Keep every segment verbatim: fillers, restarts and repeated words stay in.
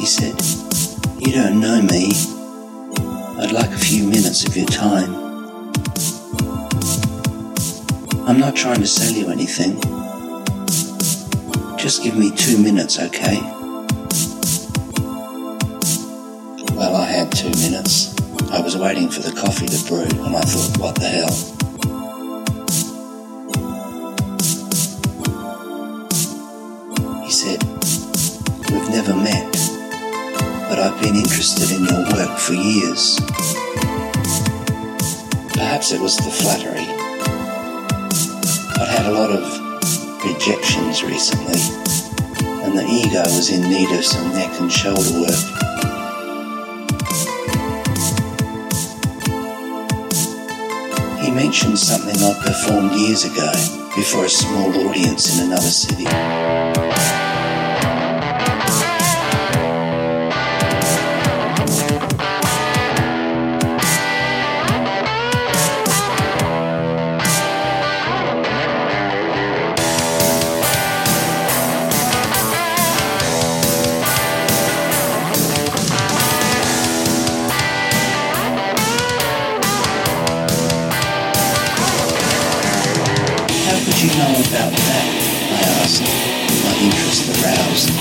said, "You don't know me. I'd like a few minutes of your time. I'm not trying to sell you anything. Just give me two minutes, okay?" Well, I had two minutes. I was waiting for the coffee to brew, and I thought, what the hell? He said, "We've never met, but I've been interested in your work for years." Perhaps it was the flattery. I'd had a lot of rejections recently, and the ego was in need of some neck and shoulder work. He mentioned something I performed years ago before a small audience in another city. "How did you know about that?" I asked, my interest aroused.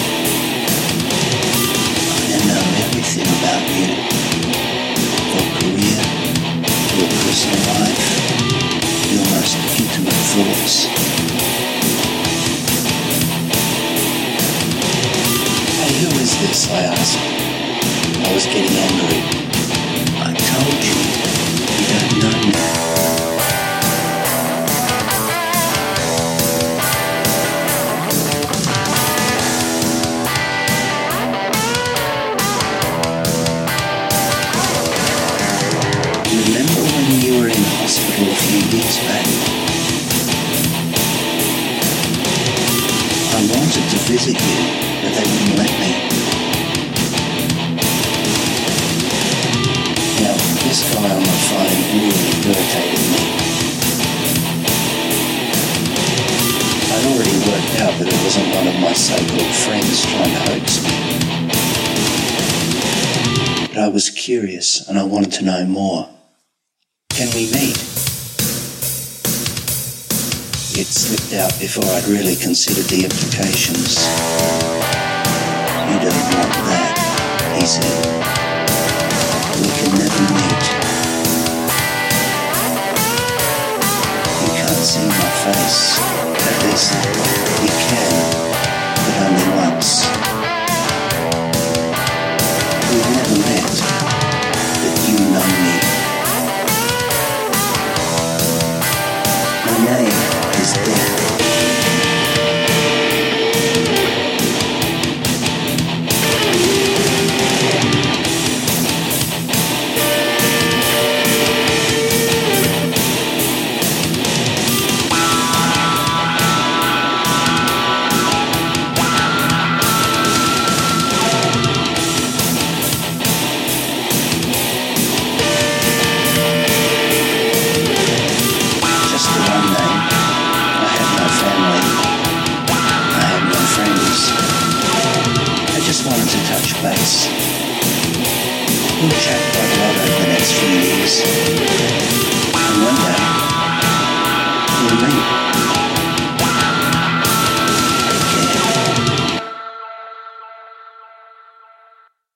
"I know everything about you. Your career, your personal life, your most intimate thoughts." "Hey, who is this?" I asked. I was getting angry. "I told you, you don't know me." "Remember when you were in hospital a few years back? I wanted to visit you, but they wouldn't let me." Now, this guy on the phone really irritated me. I'd already worked out that it wasn't one of my so-called friends trying to hoax me. But I was curious and I wanted to know more. "Can we meet?" It slipped out before I'd really considered the implications. "You don't want that," he said. "We can never meet. You can't see my face. At least you can, but only once. We've never met, but you know me. My name is Death." Just the one name. I had no family. I had no friends. I just wanted to touch base. We'll chat quite a lot over the next few years. And one day, we'll meet.